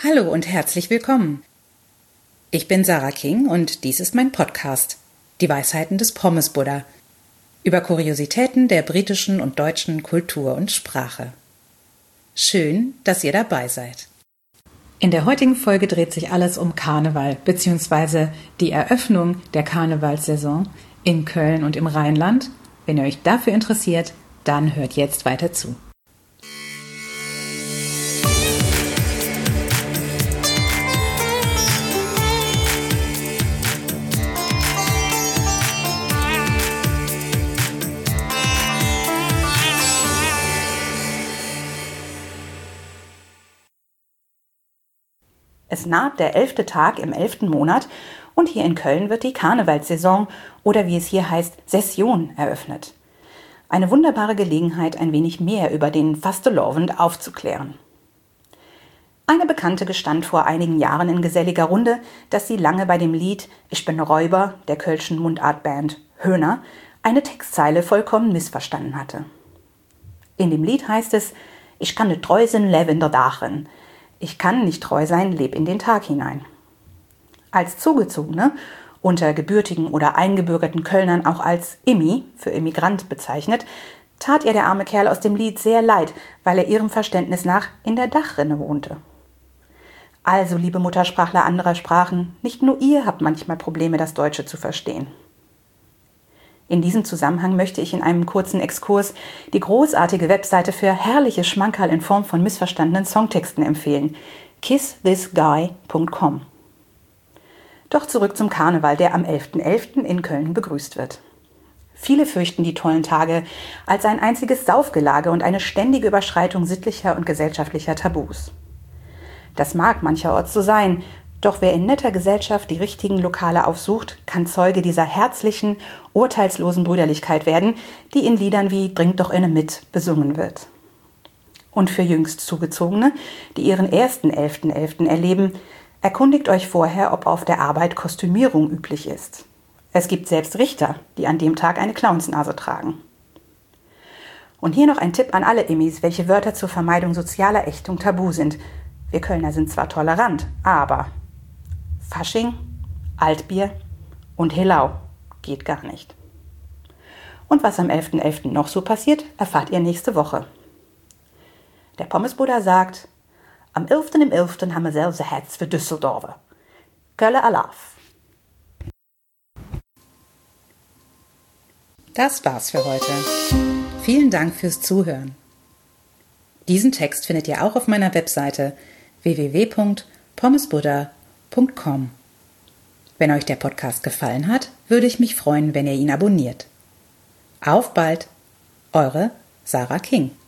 Hallo und herzlich willkommen. Ich bin Sarah King und dies ist mein Podcast, die Weisheiten des Pommes-Buddha, über Kuriositäten der britischen und deutschen Kultur und Sprache. Schön, dass ihr dabei seid. In der heutigen Folge dreht sich alles um Karneval bzw. die Eröffnung der Karnevalssaison in Köln und im Rheinland. Wenn ihr euch dafür interessiert, dann hört jetzt weiter zu. Es naht der 11. Tag im 11. Monat und hier in Köln wird die Karnevalssaison oder wie es hier heißt, Session eröffnet. Eine wunderbare Gelegenheit, ein wenig mehr über den Fastelovend aufzuklären. Eine Bekannte gestand vor einigen Jahren in geselliger Runde, dass sie lange bei dem Lied Ich bin Räuber der kölschen Mundartband Höhner eine Textzeile vollkommen missverstanden hatte. In dem Lied heißt es: Ich kann nicht treu sein, leb in der Dachen. Ich kann nicht treu sein, leb in den Tag hinein. Als Zugezogene, unter gebürtigen oder eingebürgerten Kölnern auch als Immi, für Immigrant bezeichnet, tat ihr der arme Kerl aus dem Lied sehr leid, weil er ihrem Verständnis nach in der Dachrinne wohnte. Also, liebe Muttersprachler anderer Sprachen, nicht nur ihr habt manchmal Probleme, das Deutsche zu verstehen. In diesem Zusammenhang möchte ich in einem kurzen Exkurs die großartige Webseite für herrliche Schmankerl in Form von missverstandenen Songtexten empfehlen: kissthisguy.com. Doch zurück zum Karneval, der am 11.11. in Köln begrüßt wird. Viele fürchten die tollen Tage als ein einziges Saufgelage und eine ständige Überschreitung sittlicher und gesellschaftlicher Tabus. Das mag mancherorts so sein, doch wer in netter Gesellschaft die richtigen Lokale aufsucht, kann Zeuge dieser herzlichen, urteilslosen Brüderlichkeit werden, die in Liedern wie Bringt doch inne mit besungen wird. Und für jüngst Zugezogene, die ihren ersten 11.11. erleben, erkundigt euch vorher, ob auf der Arbeit Kostümierung üblich ist. Es gibt selbst Richter, die an dem Tag eine Clownsnase tragen. Und hier noch ein Tipp an alle Immis, welche Wörter zur Vermeidung sozialer Ächtung tabu sind. Wir Kölner sind zwar tolerant, aber Fasching, Altbier und Helau geht gar nicht. Und was am 11.11. noch so passiert, erfahrt ihr nächste Woche. Der Pommes-Buddha sagt: Am 11.11. haben wir selbst ein Herz für Düsseldorfer. Kölle Alaf. Das war's für heute. Vielen Dank fürs Zuhören. Diesen Text findet ihr auch auf meiner Webseite www.pommesbuddha.com. Wenn euch der Podcast gefallen hat, würde ich mich freuen, wenn ihr ihn abonniert. Auf bald, eure Sarah King.